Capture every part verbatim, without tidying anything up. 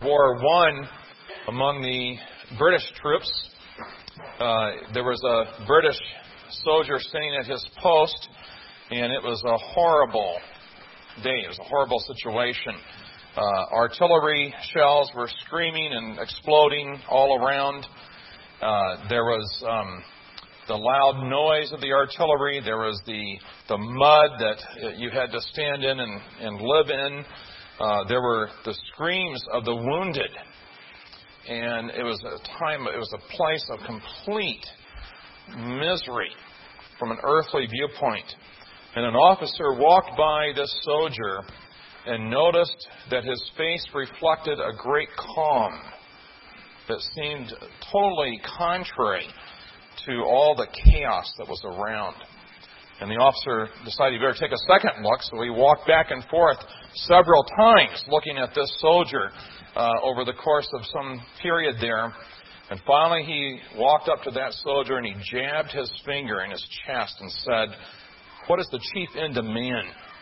War One, among the British troops, uh, there was a British soldier sitting at his post, and it was a horrible day. It was a horrible situation. Uh, artillery shells were screaming and exploding all around. Uh, there was um, the loud noise of the artillery. There was the the mud that you had to stand in and, and live in. Uh, there were the screams of the wounded. And it was a time, it was a place of complete misery from an earthly viewpoint. And an officer walked by this soldier and noticed that his face reflected a great calm that seemed totally contrary to all the chaos that was around. And the officer decided he better take a second look, so he walked back and forth several times looking at this soldier uh, over the course of some period there. And finally he walked up to that soldier and he jabbed his finger in his chest and said, "What is the chief end of man?"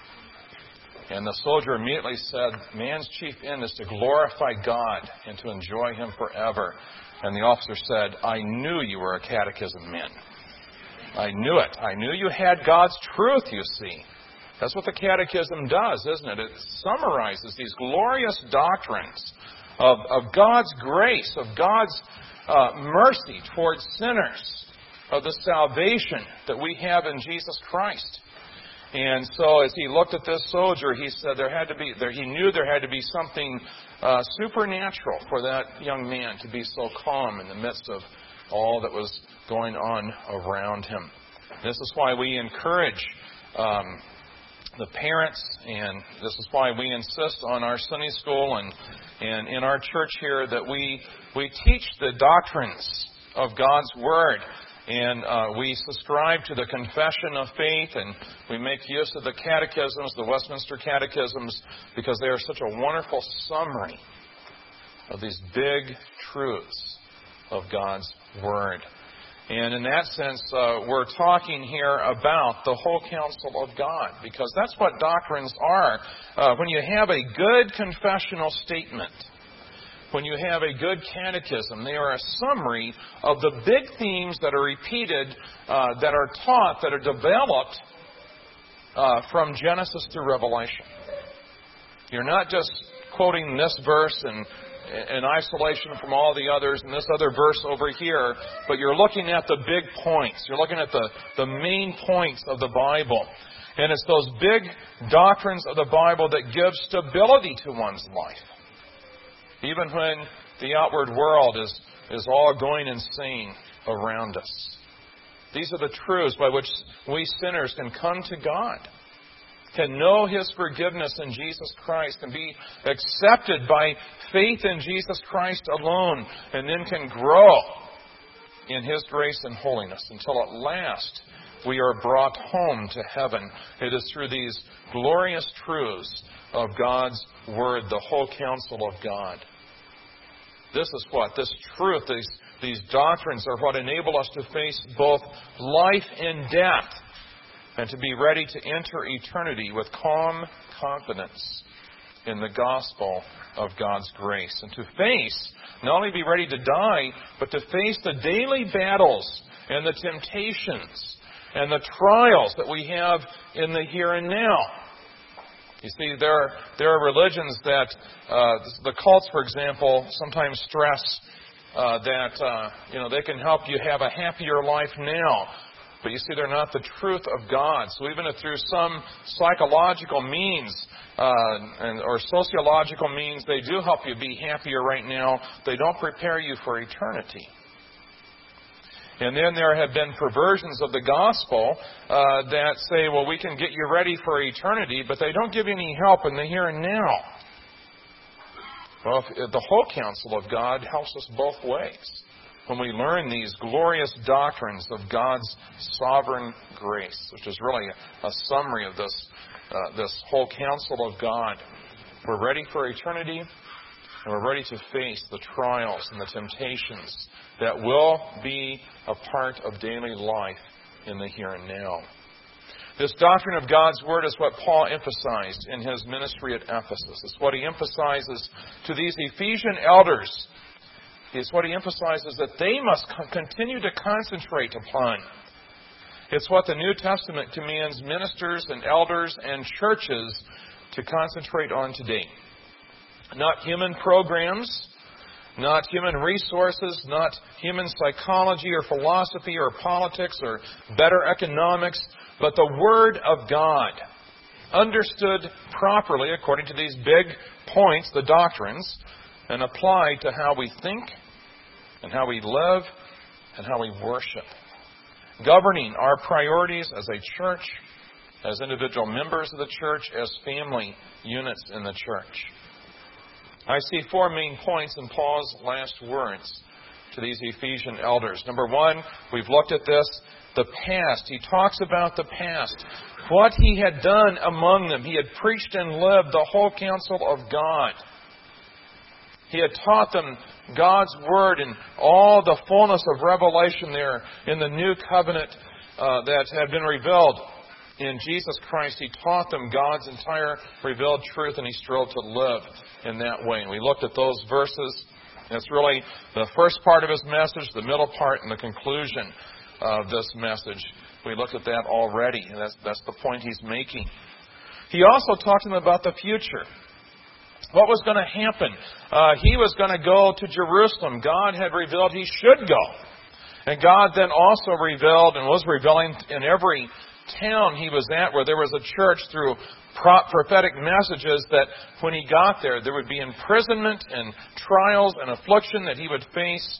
And the soldier immediately said, "Man's chief end is to glorify God and to enjoy Him forever." And the officer said, "I knew you were a catechism man. I knew it. I knew you had God's truth, you see." That's what the catechism does, isn't it? It summarizes these glorious doctrines of, of God's grace, of God's uh, mercy towards sinners, of the salvation that we have in Jesus Christ. And so as he looked at this soldier, he said there had to be, there, he knew there had to be something uh, supernatural for that young man to be so calm in the midst of all that was going on around him. This is why we encourage um, the parents, and this is why we insist on our Sunday school and, and in our church here that we we teach the doctrines of God's Word. And uh, we subscribe to the confession of faith, and we make use of the catechisms, the Westminster catechisms, because they are such a wonderful summary of these big truths of God's Word. And in that sense, uh, we're talking here about the whole counsel of God, because that's what doctrines are. Uh, when you have a good confessional statement, when you have a good catechism, they are a summary of the big themes that are repeated, uh, that are taught, that are developed uh, from Genesis through Revelation. You're not just quoting this verse and in isolation from all the others and this other verse over here, but you're looking at the big points. You're looking at the, the main points of the Bible. And it's those big doctrines of the Bible that give stability to one's life. Even when the outward world is, is all going insane around us. These are the truths by which we sinners can come to God, can know His forgiveness in Jesus Christ, and be accepted by faith in Jesus Christ alone, and then can grow in His grace and holiness until at last we are brought home to heaven. It is through these glorious truths of God's Word, the whole counsel of God. This is what, this truth, these, these doctrines are what enable us to face both life and death, and to be ready to enter eternity with calm confidence in the gospel of God's grace. And to face, not only be ready to die, but to face the daily battles and the temptations and the trials that we have in the here and now. You see, there are, there are religions that, uh, the cults, for example, sometimes stress uh, that, uh, you know, they can help you have a happier life now. But you see, they're not the truth of God. So even if through some psychological means uh, and, or sociological means, they do help you be happier right now, they don't prepare you for eternity. And then there have been perversions of the gospel uh, that say, well, we can get you ready for eternity, but they don't give you any help in the here and now. Well, if, the whole counsel of God helps us both ways. When we learn these glorious doctrines of God's sovereign grace, which is really a, a summary of this, uh, this whole counsel of God, we're ready for eternity, and we're ready to face the trials and the temptations that will be a part of daily life in the here and now. This doctrine of God's Word is what Paul emphasized in his ministry at Ephesus. It's what he emphasizes to these Ephesian elders. It's what he emphasizes that they must continue to concentrate upon. It's what the New Testament commands ministers and elders and churches to concentrate on today. Not human programs, not human resources, not human psychology or philosophy or politics or better economics, but the Word of God, understood properly according to these big points, the doctrines, and applied to how we think and how we live and how we worship. Governing our priorities as a church, as individual members of the church, as family units in the church. I see four main points in Paul's last words to these Ephesian elders. Number one, we've looked at this, the past. He talks about the past. What he had done among them. He had preached and lived the whole counsel of God. He had taught them God's Word and all the fullness of revelation there in the new covenant uh, that had been revealed in Jesus Christ. He taught them God's entire revealed truth, and he strove to live in that way. And we looked at those verses. It's really the first part of his message, the middle part, and the conclusion of this message. We looked at that already, and that's, that's the point he's making. He also talked to them about the future. What was going to happen? Uh, he was going to go to Jerusalem. God had revealed he should go. And God then also revealed and was revealing in every town he was at where there was a church through prophetic messages that when he got there, there would be imprisonment and trials and affliction that he would face.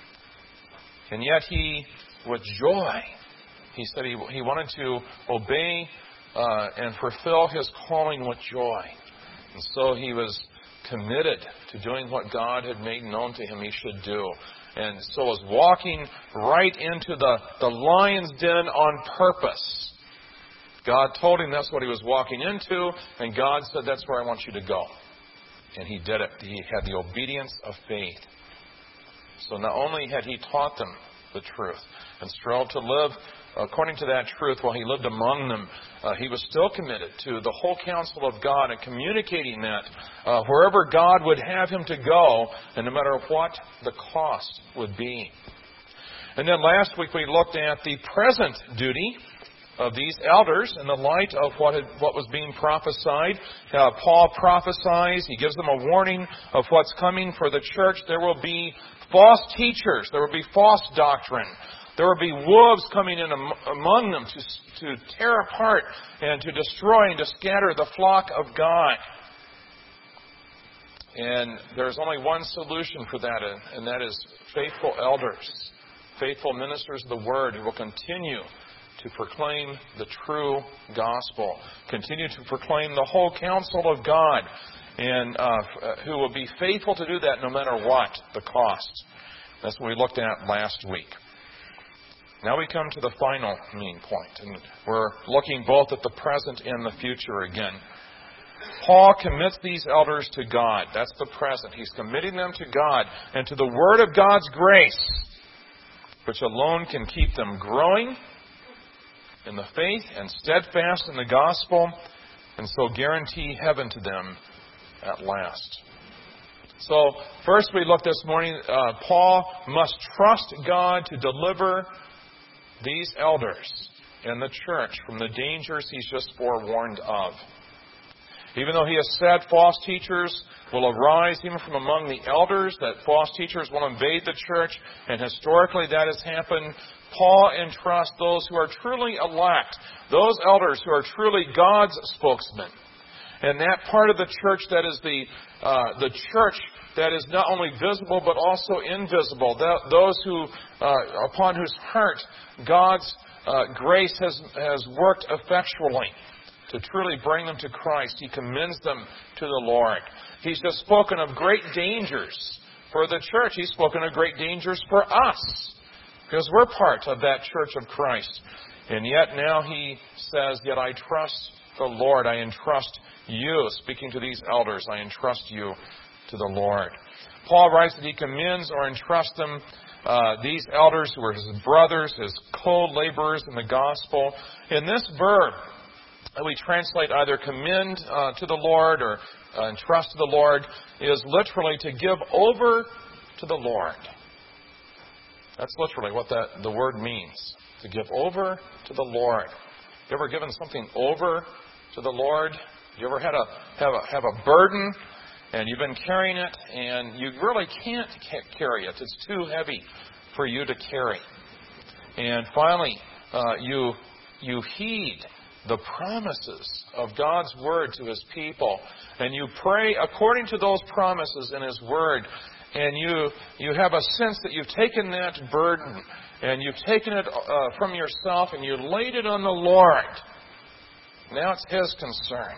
And yet he, with joy, he said he, he wanted to obey uh, and fulfill his calling with joy. And so he was committed to doing what God had made known to him he should do. And so was walking right into the, the lion's den on purpose. God told him that's what he was walking into, and God said, that's where I want you to go. And he did it. He had the obedience of faith. So not only had he taught them the truth and strove to live according to that truth while he lived among them, uh, he was still committed to the whole counsel of God and communicating that uh, wherever God would have him to go, and no matter what the cost would be. And then last week we looked at the present duty of these elders in the light of what had, what was being prophesied. Uh, Paul prophesies. He gives them a warning of what's coming for the church. There will be false teachers. There will be false doctrine. There will be wolves coming in am- among them to, to tear apart and to destroy and to scatter the flock of God. And there's only one solution for that, and that is faithful elders, faithful ministers of the Word who will continue to proclaim the true gospel, continue to proclaim the whole counsel of God, and uh, who will be faithful to do that no matter what the cost. That's what we looked at last week. Now we come to the final main point, and we're looking both at the present and the future again. Paul commits these elders to God. That's the present. He's committing them to God and to the Word of God's grace, which alone can keep them growing in the faith and steadfast in the gospel, and so guarantee heaven to them at last. So, first we looked this morning, uh, Paul must trust God to deliver these elders and the church from the dangers he's just forewarned of. Even though he has said false teachers will arise even from among the elders, that false teachers will invade the church, and historically that has happened, Paul entrusts those who are truly elect, those elders who are truly God's spokesmen. And that part of the church that is the uh, the church that is not only visible but also invisible, that, those who uh, upon whose heart God's uh, grace has has worked effectually to truly bring them to Christ. He commends them to the Lord. He's just spoken of great dangers for the church. He's spoken of great dangers for us, because we're part of that church of Christ. And yet now he says, yet I trust the Lord. I entrust you, speaking to these elders, I entrust you to the Lord. Paul writes that he commends or entrusts them, uh, these elders who are his brothers, his co-laborers in the gospel. In this verb, we translate either commend uh, to the Lord or uh, entrust to the Lord, is literally to give over to the Lord. That's literally what that the word means, to give over to the Lord. You ever given something over to the Lord? You ever had a have a have a burden and you've been carrying it and you really can't carry it? It's too heavy for you to carry. And finally, uh, you you heed the promises of God's Word to His people, and you pray according to those promises in His Word, and you you have a sense that you've taken that burden and you've taken it uh, from yourself and you laid it on the Lord. Now it's His concern.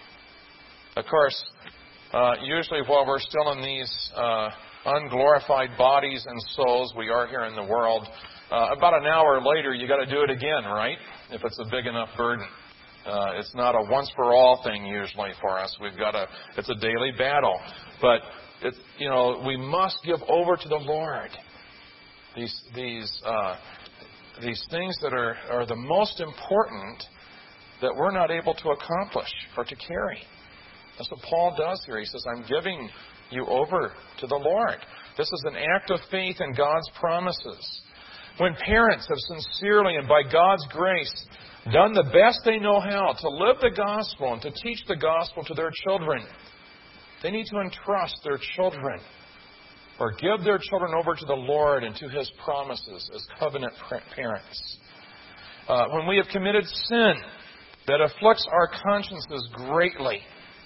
Of course, uh, usually while we're still in these uh, unglorified bodies and souls, we are here in the world, uh, about an hour later you got to do it again, right? If it's a big enough burden. Uh, it's not a once-for-all thing usually for us. We've got a, it's a daily battle. But, it, you know, we must give over to the Lord these these uh, these things that are, are the most important that we're not able to accomplish or to carry. That's what Paul does here. He says, I'm giving you over to the Lord. This is an act of faith in God's promises. When parents have sincerely and by God's grace done the best they know how to live the gospel and to teach the gospel to their children, they need to entrust their children or give their children over to the Lord and to His promises as covenant parents. Uh, when we have committed sin that afflicts our consciences greatly,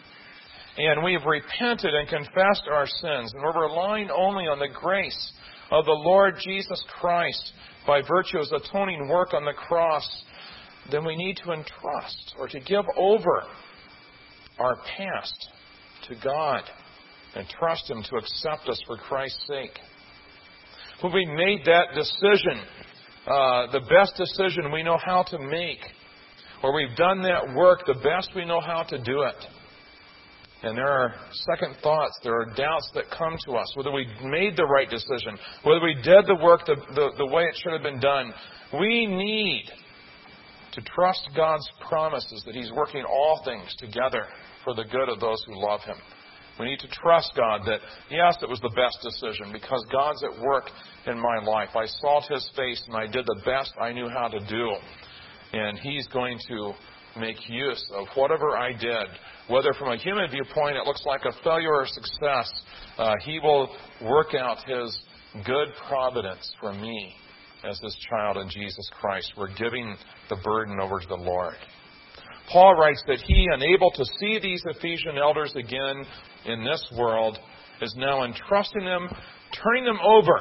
and we have repented and confessed our sins, and we're relying only on the grace of the Lord Jesus Christ by virtue of His atoning work on the cross, then we need to entrust or to give over our past to God and trust Him to accept us for Christ's sake. When we made that decision, uh, the best decision we know how to make, or we've done that work the best we know how to do it, and there are second thoughts, there are doubts that come to us, whether we made the right decision, whether we did the work the, the, the way it should have been done. We need to trust God's promises that He's working all things together for the good of those who love Him. We need to trust God that, yes, it was the best decision because God's at work in my life. I sought His face and I did the best I knew how to do. And He's going to make use of whatever I did. Whether from a human viewpoint it looks like a failure or success, uh, He will work out His good providence for me as His child in Jesus Christ. We're giving the burden over to the Lord. Paul writes that he, unable to see these Ephesian elders again in this world, is now entrusting them, turning them over.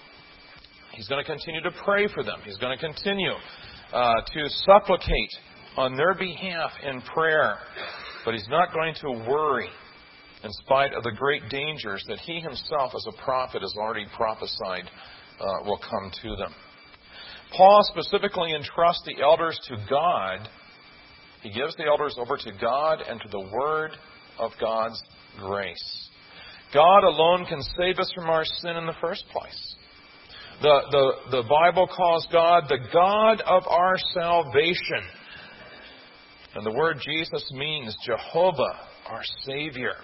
He's going to continue to pray for them. He's going to continue uh, to supplicate on their behalf in prayer. But he's not going to worry in spite of the great dangers that he himself as a prophet has already prophesied uh, will come to them. Paul specifically entrusts the elders to God. He gives the elders over to God and to the Word of God's grace. God alone can save us from our sin in the first place. The, the, the Bible calls God the God of our salvation. And the word Jesus means Jehovah, our Savior.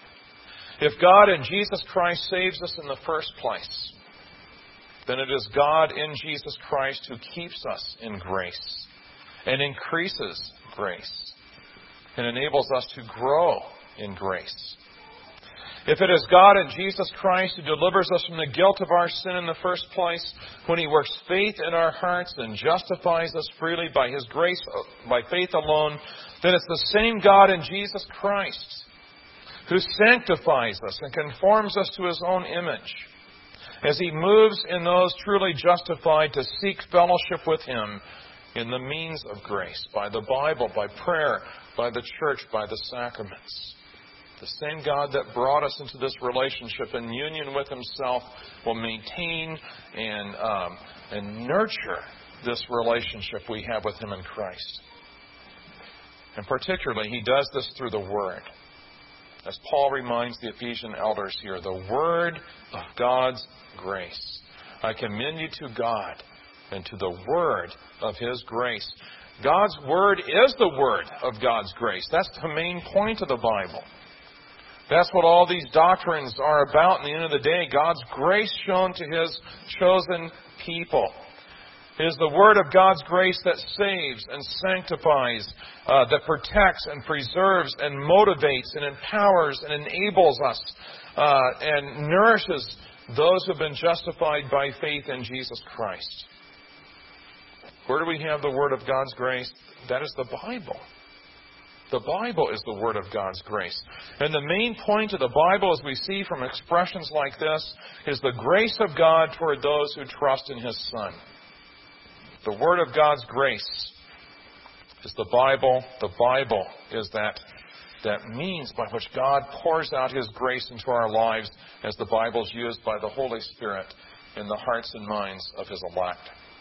If God in Jesus Christ saves us in the first place, then it is God in Jesus Christ who keeps us in grace and increases grace and enables us to grow in grace. If it is God in Jesus Christ who delivers us from the guilt of our sin in the first place, when He works faith in our hearts and justifies us freely by His grace, by faith alone, then it's the same God in Jesus Christ who sanctifies us and conforms us to His own image as He moves in those truly justified to seek fellowship with Him in the means of grace, by the Bible, by prayer, by the church, by the sacraments. The same God that brought us into this relationship in union with Himself will maintain and, um, and nurture this relationship we have with Him in Christ. And particularly, He does this through the Word. As Paul reminds the Ephesian elders here, the word of God's grace. I commend you to God and to the word of His grace. God's word is the word of God's grace. That's the main point of the Bible. That's what all these doctrines are about in the end of the day. God's grace shown to His chosen people. It is the word of God's grace that saves and sanctifies, uh, that protects and preserves and motivates and empowers and enables us uh, and nourishes those who have been justified by faith in Jesus Christ. Where do we have the word of God's grace? That is the Bible. The Bible is the word of God's grace. And the main point of the Bible, as we see from expressions like this, is the grace of God toward those who trust in His Son. The word of God's grace is the Bible. The Bible is that, that means by which God pours out His grace into our lives as the Bible is used by the Holy Spirit in the hearts and minds of His elect.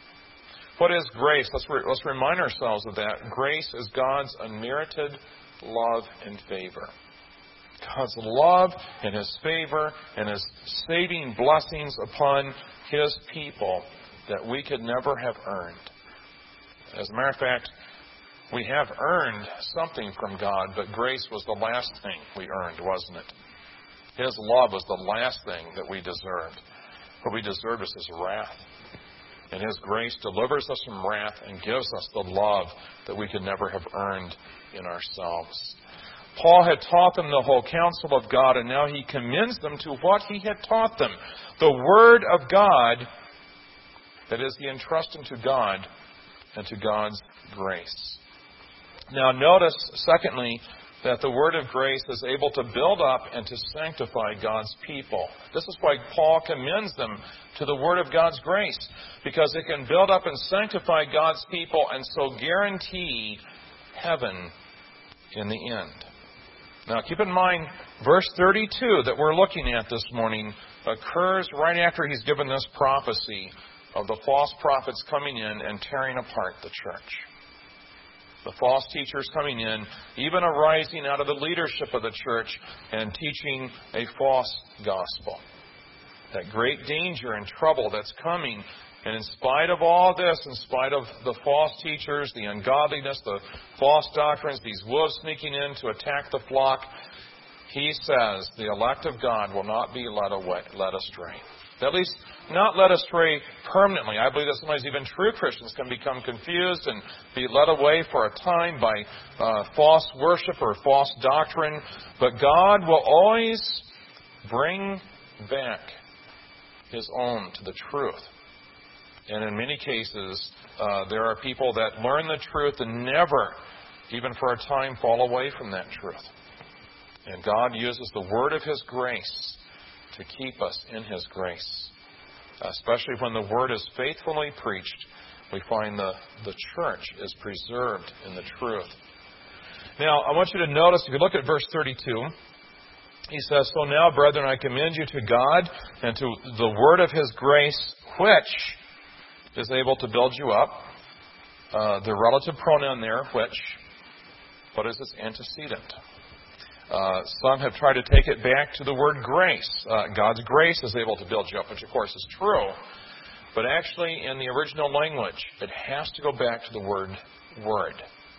What is grace? Let's, re- let's remind ourselves of that. Grace is God's unmerited love and favor. God's love and His favor and His saving blessings upon His people that we could never have earned. As a matter of fact, we have earned something from God, but grace was the last thing we earned, wasn't it? His love was the last thing that we deserved. What we deserved was His wrath. And His grace delivers us from wrath and gives us the love that we could never have earned in ourselves. Paul had taught them the whole counsel of God, and now he commends them to what he had taught them. The Word of God, that is, the entrusting to God and to God's grace. Now notice, secondly, that the word of grace is able to build up and to sanctify God's people. This is why Paul commends them to the word of God's grace, because it can build up and sanctify God's people and so guarantee heaven in the end. Now keep in mind, verse thirty-two that we're looking at this morning occurs right after he's given this prophecy of the false prophets coming in and tearing apart the church. The false teachers coming in, even arising out of the leadership of the church and teaching a false gospel. That great danger and trouble that's coming. And in spite of all this, in spite of the false teachers, the ungodliness, the false doctrines, these wolves sneaking in to attack the flock, he says the elect of God will not be led away, led astray. At least not led astray permanently. I believe that sometimes even true Christians can become confused and be led away for a time by uh, false worship or false doctrine. But God will always bring back His own to the truth. And in many cases, uh, there are people that learn the truth and never, even for a time, fall away from that truth. And God uses the word of His grace to keep us in His grace. Especially when the word is faithfully preached, we find the, the church is preserved in the truth. Now, I want you to notice, if you look at verse thirty-two, he says, "So now, brethren, I commend you to God and to the word of His grace, which is able to build you up." Uh, the relative pronoun there, which, what is its antecedent? Uh, some have tried to take it back to the word grace. Uh, God's grace is able to build you up, which of course is true. But actually, in the original language, it has to go back to the word word.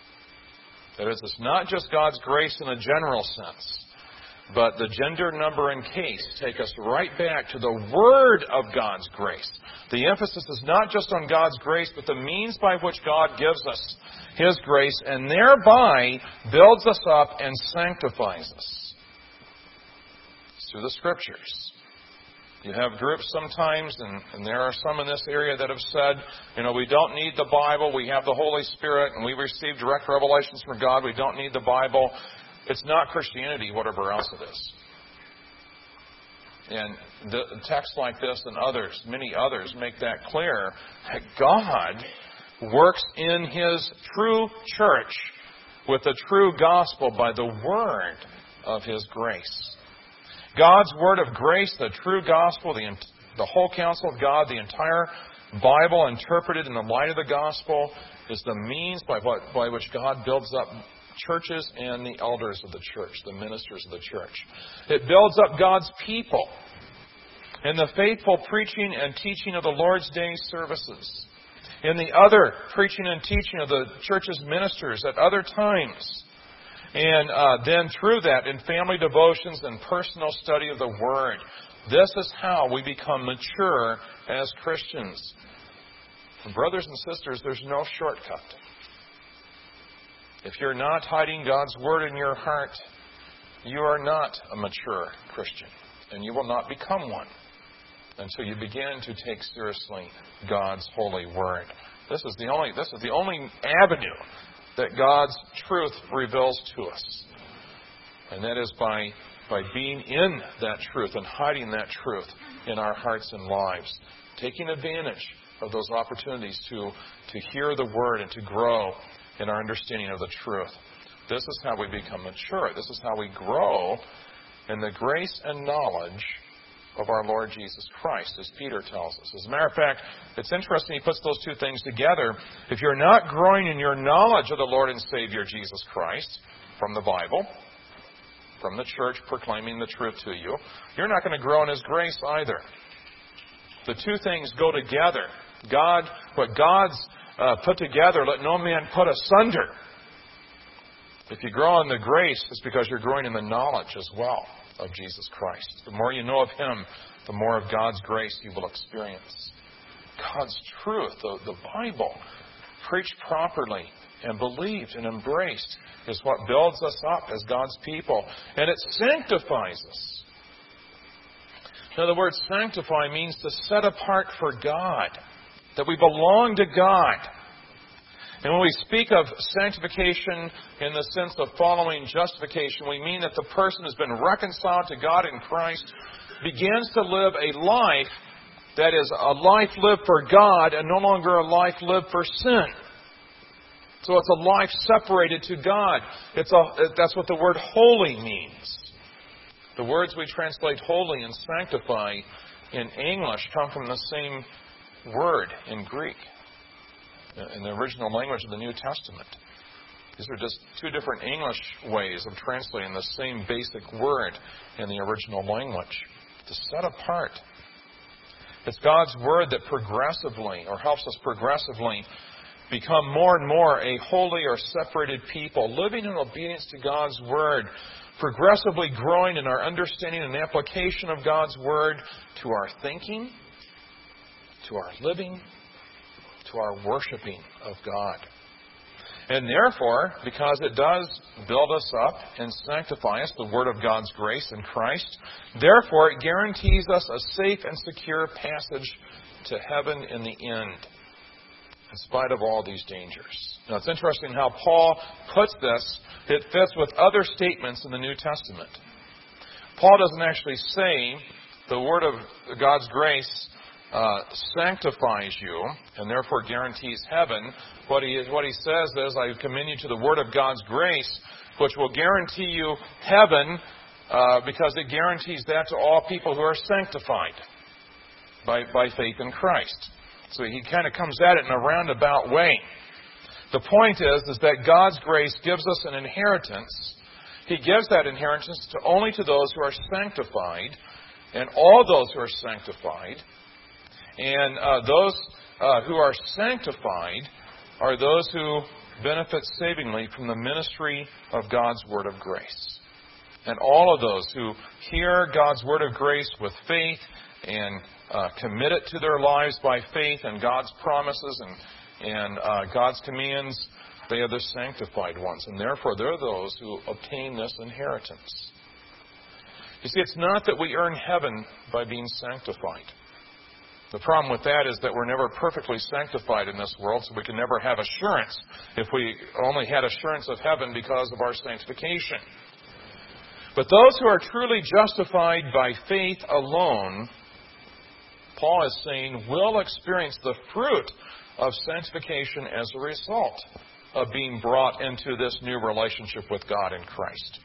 That is, it's not just God's grace in a general sense, but the gender, number, and case take us right back to the word of God's grace. The emphasis is not just on God's grace, but the means by which God gives us His grace and thereby builds us up and sanctifies us. It's through the Scriptures. You have groups sometimes, and, and there are some in this area that have said, you know, we don't need the Bible, we have the Holy Spirit, and we receive direct revelations from God, we don't need the Bible. It's not Christianity, whatever else it is. And the texts like this and others, many others, make that clear that God works in His true church with the true gospel by the word of His grace. God's word of grace, the true gospel, the, the whole counsel of God, the entire Bible interpreted in the light of the gospel, is the means by, what, by which God builds up churches and the elders of the church, the ministers of the church. It builds up God's people in the faithful preaching and teaching of the Lord's Day services, in the other preaching and teaching of the church's ministers at other times, and uh, then through that in family devotions and personal study of the Word. This is how we become mature as Christians. And brothers and sisters, there's no shortcut. If you're not hiding God's Word in your heart, you are not a mature Christian, and you will not become one until you begin to take seriously God's holy Word. This is the only this is the only avenue that God's truth reveals to us. And that is by by being in that truth and hiding that truth in our hearts and lives, taking advantage of those opportunities to, to hear the Word and to grow in our understanding of the truth. This is how we become mature. This is how we grow in the grace and knowledge of our Lord Jesus Christ, as Peter tells us. As a matter of fact, it's interesting he puts those two things together. If you're not growing in your knowledge of the Lord and Savior Jesus Christ from the Bible, from the church proclaiming the truth to you, you're not going to grow in His grace either. The two things go together. God, what God's uh, put together, let no man put asunder. If you grow in the grace, it's because you're growing in the knowledge as well of Jesus Christ. The more you know of Him, the more of God's grace you will experience. God's truth, the, the Bible, preached properly and believed and embraced, is what builds us up as God's people. And it sanctifies us. Now, the word sanctify means to set apart for God, that we belong to God. And when we speak of sanctification in the sense of following justification, we mean that the person has been reconciled to God in Christ, begins to live a life that is a life lived for God and no longer a life lived for sin. So it's a life separated to God. It's a, that's what the word holy means. The words we translate holy and sanctify in English come from the same word in Greek, in the original language of the New Testament. These are just two different English ways of translating the same basic word in the original language. To set apart. It's God's Word that progressively, or helps us progressively, become more and more a holy or separated people, living in obedience to God's Word, progressively growing in our understanding and application of God's Word to our thinking, to our living, to our worshiping of God. And therefore, because it does build us up and sanctify us, the Word of God's grace in Christ, therefore it guarantees us a safe and secure passage to heaven in the end, in spite of all these dangers. Now, it's interesting how Paul puts this. It fits with other statements in the New Testament. Paul doesn't actually say the Word of God's grace Uh, sanctifies you and therefore guarantees heaven. What he is, what he says is, I commend you to the Word of God's grace, which will guarantee you heaven, uh, because it guarantees that to all people who are sanctified by, by faith in Christ. So he kind of comes at it in a roundabout way. The point is, is that God's grace gives us an inheritance. He gives that inheritance to only to those who are sanctified, and all those who are sanctified. And uh, those uh, who are sanctified are those who benefit savingly from the ministry of God's Word of grace. And all of those who hear God's Word of grace with faith and uh, commit it to their lives by faith and God's promises and, and uh, God's commands, they are the sanctified ones. And therefore, they're those who obtain this inheritance. You see, it's not that we earn heaven by being sanctified. The problem with that is that we're never perfectly sanctified in this world, so we can never have assurance if we only had assurance of heaven because of our sanctification. But those who are truly justified by faith alone, Paul is saying, will experience the fruit of sanctification as a result of being brought into this new relationship with God in Christ.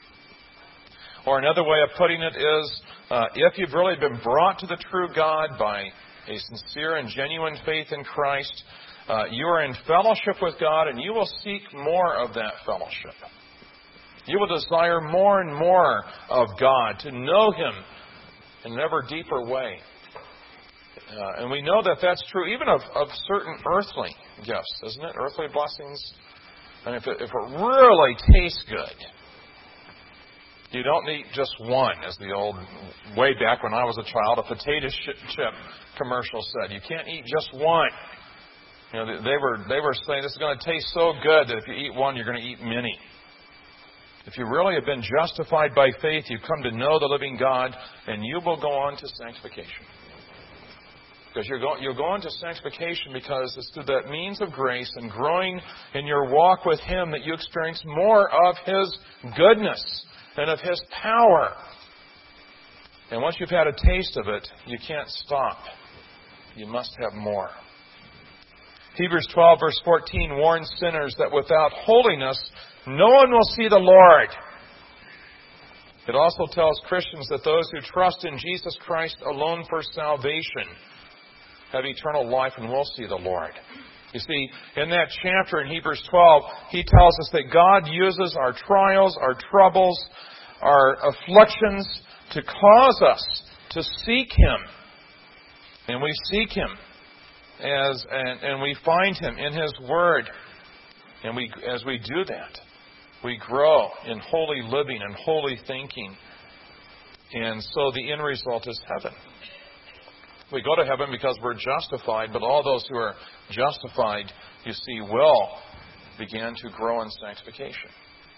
Or another way of putting it is, uh, if you've really been brought to the true God by a sincere and genuine faith in Christ, uh, you are in fellowship with God, and you will seek more of that fellowship. You will desire more and more of God, to know Him in an ever deeper way. Uh, and we know that that's true even of, of certain earthly gifts, isn't it? Earthly blessings. And if it, if it really tastes good, you don't eat just one, as the old, way back when I was a child, a potato chip commercial said. You can't eat just one. You know, they were they were saying this is going to taste so good that if you eat one, you're going to eat many. If you really have been justified by faith, you've come to know the living God, and you will go on to sanctification. Because you're going, you'll go on to sanctification because it's through that means of grace and growing in your walk with Him that you experience more of His goodness and of His power. And once you've had a taste of it, you can't stop. You must have more. Hebrews twelve verse fourteen warns sinners that without holiness, no one will see the Lord. It also tells Christians that those who trust in Jesus Christ alone for salvation have eternal life and will see the Lord. You see, in that chapter in Hebrews twelve, he tells us that God uses our trials, our troubles, our afflictions to cause us to seek Him. And we seek Him as and, and we find Him in His Word. And we as we do that, we grow in holy living and holy thinking. And so the end result is heaven. We go to heaven because we're justified, but all those who are justified, you see, will begin to grow in sanctification.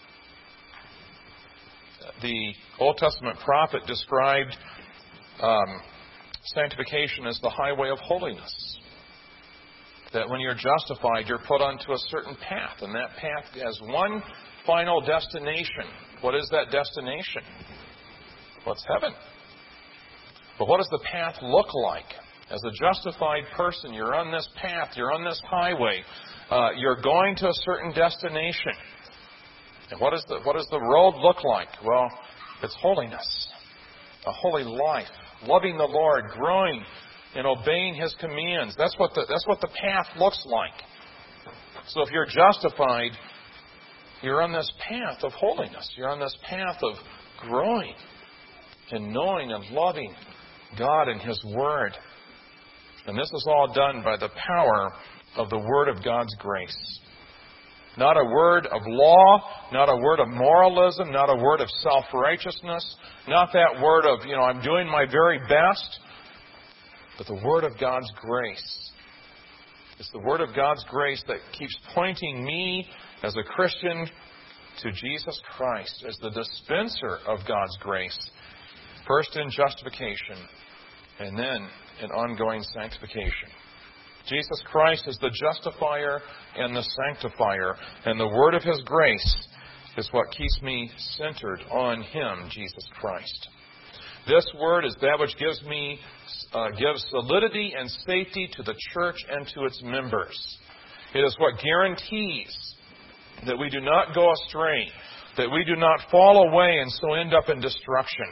The Old Testament prophet described um, sanctification as the highway of holiness. That when you're justified, you're put onto a certain path, and that path has one final destination. What is that destination? Well, it's heaven. But what does the path look like? As a justified person, you're on this path, you're on this highway, uh, you're going to a certain destination. And what, is the, what does the road look like? Well, it's holiness, a holy life, loving the Lord, growing and obeying His commands. That's what the, that's what the path looks like. So if you're justified, you're on this path of holiness. You're on this path of growing and knowing and loving God and His Word. And this is all done by the power of the Word of God's grace. Not a word of law, not a word of moralism, not a word of self-righteousness, not that word of, you know, I'm doing my very best, but the Word of God's grace. It's the Word of God's grace that keeps pointing me as a Christian to Jesus Christ as the dispenser of God's grace. First in justification, and then in ongoing sanctification. Jesus Christ is the justifier and the sanctifier, and the word of His grace is what keeps me centered on Him, Jesus Christ. This word is that which gives me, uh, gives solidity and safety to the church and to its members. It is what guarantees that we do not go astray, that we do not fall away and so end up in destruction.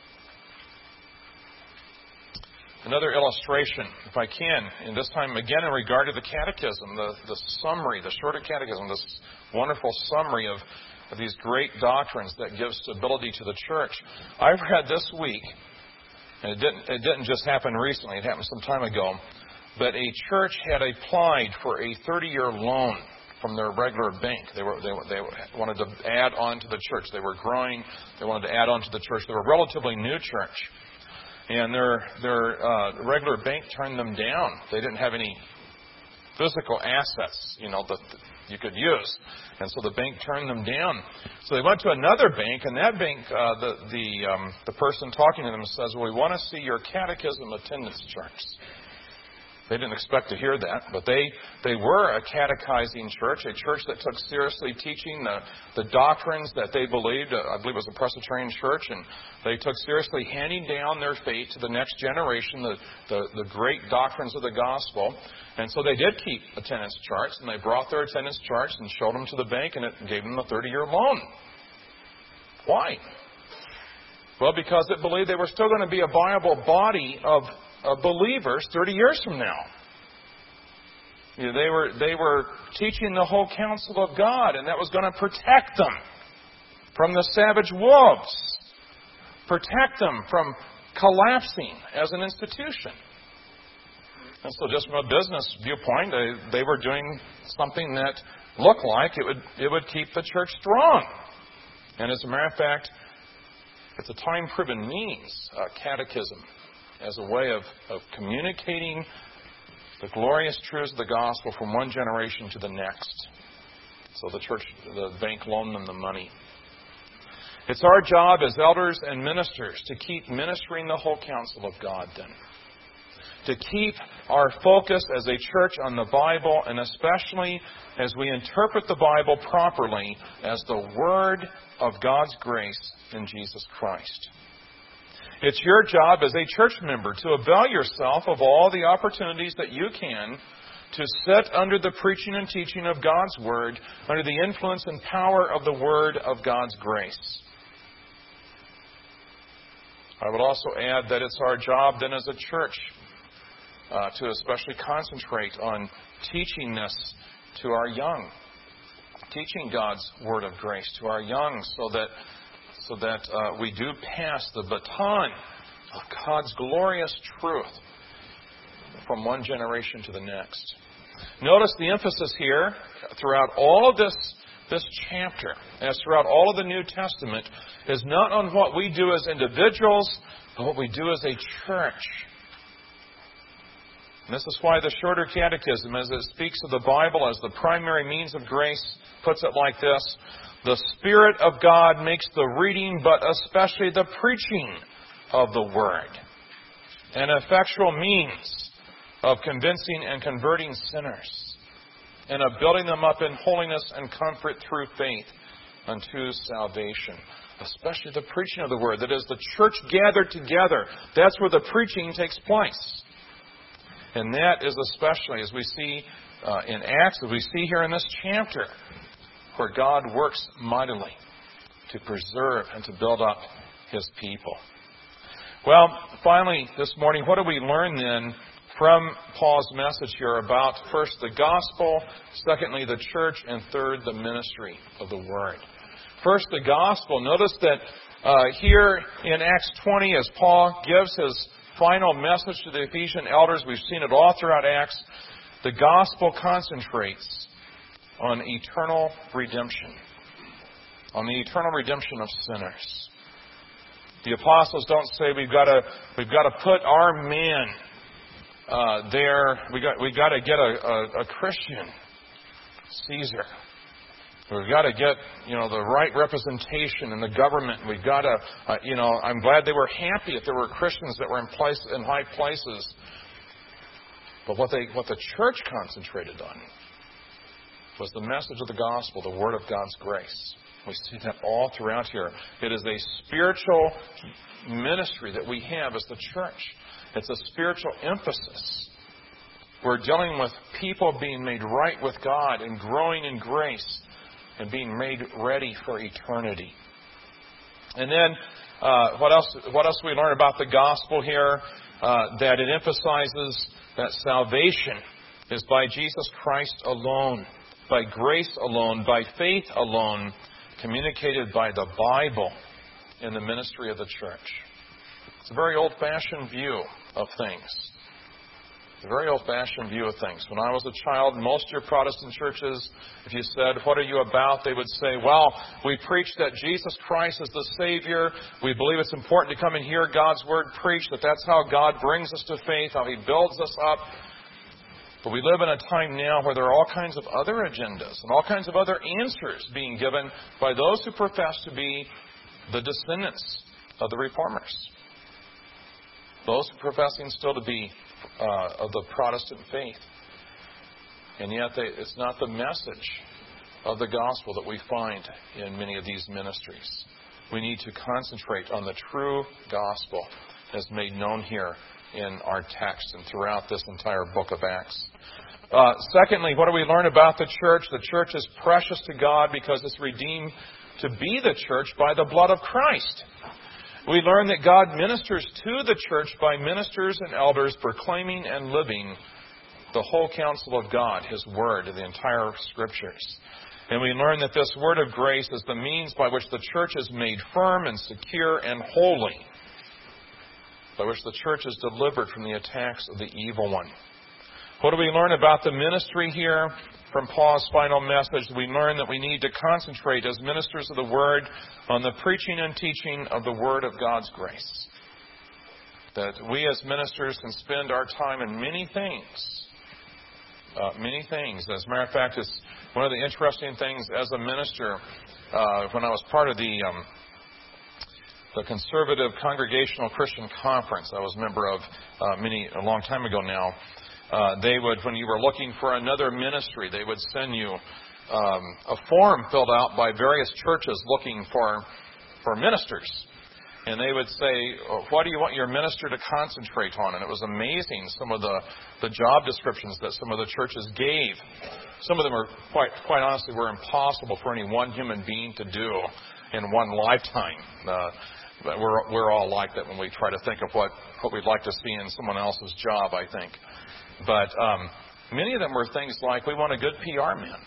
Another illustration, if I can, and this time again in regard to the catechism, the, the summary, the shorter catechism, this wonderful summary of, of these great doctrines that give stability to the church. I've read this week, and it didn't, it didn't just happen recently, it happened some time ago, but a church had applied for a thirty-year loan from their regular bank. They were they, they wanted to add on to the church. They were growing. They wanted to add on to the church. They were a relatively new church. And their their uh, regular bank turned them down. They didn't have any physical assets, you know, that, that you could use, and so the bank turned them down. So they went to another bank, and that bank, uh, the the um, the person talking to them says, "Well, we want to see your catechism attendance charts." They didn't expect to hear that, but they, they were a catechizing church, a church that took seriously teaching the, the doctrines that they believed. I believe it was a Presbyterian church, and they took seriously handing down their faith to the next generation, the, the, the great doctrines of the gospel. And so they did keep attendance charts, and they brought their attendance charts and showed them to the bank, and it gave them a thirty-year loan. Why? Well, because it believed they were still going to be a viable body of Of believers thirty years from now. You know, they were they were teaching the whole counsel of God, and that was going to protect them from the savage wolves. Protect them from collapsing as an institution. And so just from a business viewpoint, they, they were doing something that looked like it would, it would keep the church strong. And as a matter of fact, it's a time-proven means, uh, catechism, as a way of, of communicating the glorious truths of the gospel from one generation to the next. So the church, the bank loaned them the money. It's our job as elders and ministers to keep ministering the whole counsel of God then. To keep our focus as a church on the Bible, and especially as we interpret the Bible properly as the Word of God's grace in Jesus Christ. It's your job as a church member to avail yourself of all the opportunities that you can to sit under the preaching and teaching of God's Word, under the influence and power of the Word of God's grace. I would also add that it's our job then as a church uh, to especially concentrate on teaching this to our young. Teaching God's Word of grace to our young so that so that uh, we do pass the baton of God's glorious truth from one generation to the next. Notice the emphasis here throughout all of this, this chapter, as throughout all of the New Testament, is not on what we do as individuals, but what we do as a church. And this is why the Shorter Catechism, as it speaks of the Bible as the primary means of grace, puts it like this: the Spirit of God makes the reading, but especially the preaching of the Word, an effectual means of convincing and converting sinners, and of building them up in holiness and comfort through faith unto salvation. Especially the preaching of the Word. That is, the church gathered together. That's where the preaching takes place. And that is especially, as we see uh, in Acts, as we see here in this chapter, where God works mightily to preserve and to build up His people. Well, finally, this morning, what do we learn then from Paul's message here about, first, the gospel, secondly, the church, and third, the ministry of the Word? First, the gospel. Notice that uh, here in Acts twenty, as Paul gives his final message to the Ephesian elders, we've seen it all throughout Acts, the gospel concentrates on eternal redemption, on the eternal redemption of sinners. The apostles don't say we've got to we've got to put our man uh, there. We got we got to get a, a, a Christian Caesar. We've got to get, you know, the right representation in the government. We've got to, uh, you know, I'm glad they were happy if there were Christians that were in place in high places. But what they what the church concentrated on was the message of the gospel, the Word of God's grace. We see that all throughout here. It is a spiritual ministry that we have as the church. It's a spiritual emphasis. We're dealing with people being made right with God and growing in grace and being made ready for eternity. And then, uh, what else? What else do we learn about the gospel here? Uh, that it emphasizes that salvation is by Jesus Christ alone, by grace alone, by faith alone, communicated by the Bible in the ministry of the church. It's a very old-fashioned view of things. A very old-fashioned view of things. When I was a child, most of your Protestant churches, if you said, what are you about? They would say, well, we preach that Jesus Christ is the Savior. We believe it's important to come and hear God's Word preached, that that's how God brings us to faith, how He builds us up. But we live in a time now where there are all kinds of other agendas and all kinds of other answers being given by those who profess to be the descendants of the Reformers. Those professing still to be Uh, of the Protestant faith. And yet they, it's not the message of the gospel that we find in many of these ministries. We need to concentrate on the true gospel as made known here in our text and throughout this entire book of Acts. Uh, secondly, what do we learn about the church? The church is precious to God because it's redeemed to be the church by the blood of Christ. We learn that God ministers to the church by ministers and elders proclaiming and living the whole counsel of God, His Word, the entire Scriptures. And we learn that this word of grace is the means by which the church is made firm and secure and holy, by which the church is delivered from the attacks of the evil one. What do we learn about the ministry here from Paul's final message? We learn that we need to concentrate as ministers of the Word on the preaching and teaching of the Word of God's grace. That we as ministers can spend our time in many things. Uh, many things. As a matter of fact, it's one of the interesting things as a minister, uh, when I was part of the um, the Conservative Congregational Christian Conference, I was a member of uh, many a long time ago now. Uh, they would, when you were looking for another ministry, they would send you um, a form filled out by various churches looking for for ministers. And they would say, what do you want your minister to concentrate on? And it was amazing, some of the, the job descriptions that some of the churches gave. Some of them are, quite quite honestly, were impossible for any one human being to do in one lifetime. Uh, but we're, we're all like that when we try to think of what, what we'd like to see in someone else's job, I think. But um, many of them were things like, we want a good P R man.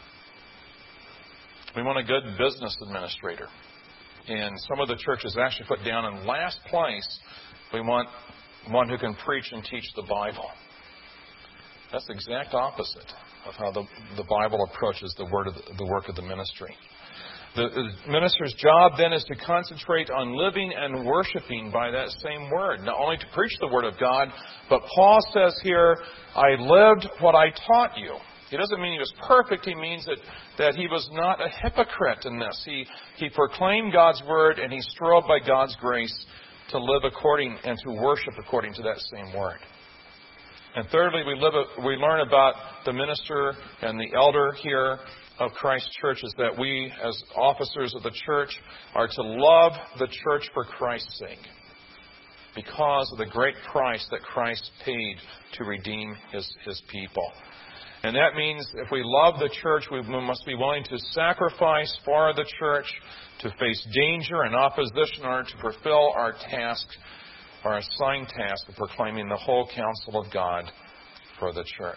We want a good business administrator. And some of the churches actually put down in last place, we want one who can preach and teach the Bible. That's the exact opposite of how the, the Bible approaches the, word of the, the work of the ministry. The, the minister's job then is to concentrate on living and worshiping by that same word. Not only to preach the word of God, but Paul says here, I lived what I taught you. He doesn't mean he was perfect. He means that, that he was not a hypocrite in this. He, he proclaimed God's word and he strove by God's grace to live according and to worship according to that same word. And thirdly, we, live, we learn about the minister and the elder here of Christ's church is that we, as officers of the church, are to love the church for Christ's sake, because of the great price that Christ paid to redeem His, his people. And that means if we love the church, we must be willing to sacrifice for the church, to face danger and opposition in order to fulfill our task, our assigned task of proclaiming the whole counsel of God for the church.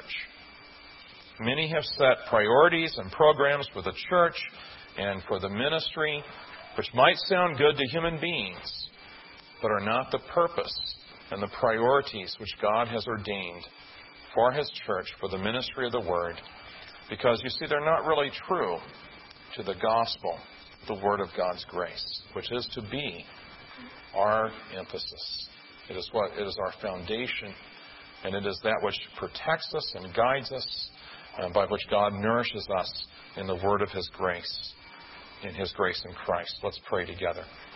Many have set priorities and programs for the church and for the ministry, which might sound good to human beings, but are not the purpose and the priorities which God has ordained for His church, for the ministry of the Word, because, you see, they're not really true to the gospel, the Word of God's grace, which is to be our emphasis. It is what it is our foundation, and it is that which protects us and guides us, and by which God nourishes us in the word of His grace, in His grace in Christ. Let's pray together.